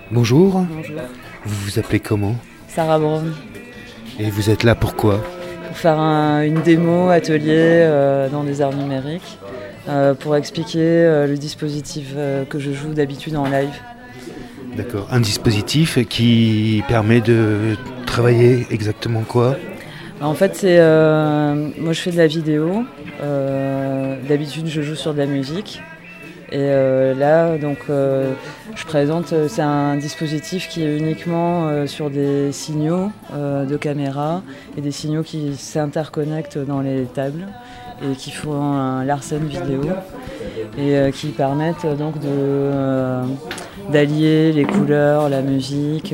Bonjour, Bonjour. vous vous appelez comment? Sarah Brown. Et vous êtes là pourquoi? Pour faire une démo atelier dans des arts numériques, pour expliquer le dispositif que je joue d'habitude en live. D'accord, un dispositif qui permet de travailler exactement quoi? En fait, moi je fais de la vidéo. D'habitude, je joue sur de la musique. Et là, donc, je présente, c'est un dispositif qui est uniquement sur des signaux de caméra et des signaux qui s'interconnectent dans les tables et qui font un Larsen vidéo et qui permettent donc d'allier les couleurs, la musique,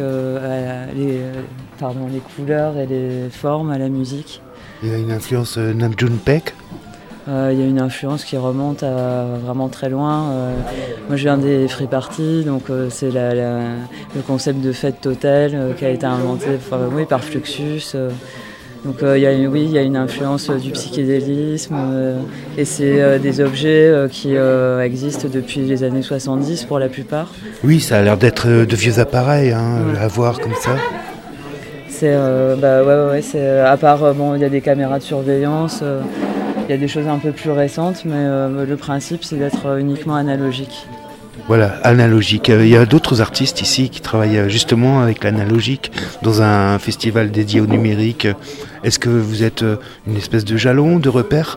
les couleurs et les formes à la musique. Il y a une influence Nam June Paik? Il y a une influence qui remonte à vraiment très loin. Moi je viens des free parties, donc c'est le concept de fête totale qui a été inventé par Fluxus. Donc il y a une influence du psychédélisme et c'est des objets qui existent depuis les années 70 pour la plupart. Oui, ça a l'air d'être de vieux appareils à voir comme ça. C'est à part il y a des caméras de surveillance. Il y a des choses un peu plus récentes, mais le principe, c'est d'être uniquement analogique. Voilà, analogique. Il y a d'autres artistes ici qui travaillent justement avec l'analogique dans un festival dédié au numérique. Est-ce que vous êtes une espèce de jalon, de repère?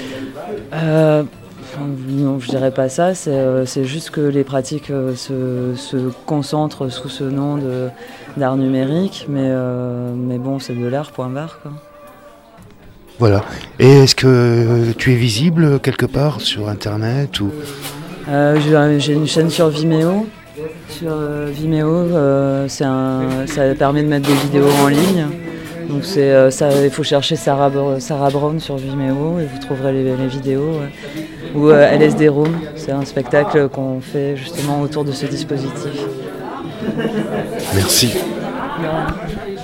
Non, je dirais pas ça. C'est juste que les pratiques se concentrent sous ce nom d'art numérique, mais bon, c'est de l'art, point barre, quoi. Voilà. Et est-ce que tu es visible quelque part sur Internet ou... J'ai une chaîne sur Vimeo. Sur Vimeo, ça permet de mettre des vidéos en ligne. Donc il faut chercher Sarah Brown sur Vimeo et vous trouverez les vidéos. Ou LSD Room, c'est un spectacle qu'on fait justement autour de ce dispositif. Merci. Voilà.